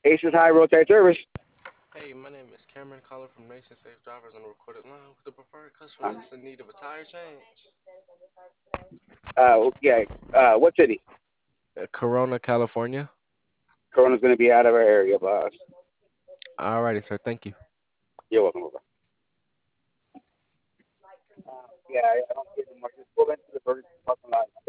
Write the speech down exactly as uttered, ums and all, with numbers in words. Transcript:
Aces High Roadside Service. Hey, my name is Cameron Collar from Nation Safe Drivers on the recorded line with the preferred customer Uh, that's in need of a tire change. uh, yeah. Uh, what city? Uh, Corona, California. Corona's going to be out of our area, boss. Alrighty, sir. Thank you. You're welcome. Over. Uh, yeah, I I don't see it anymore. Just pull into the Burger King parking lot.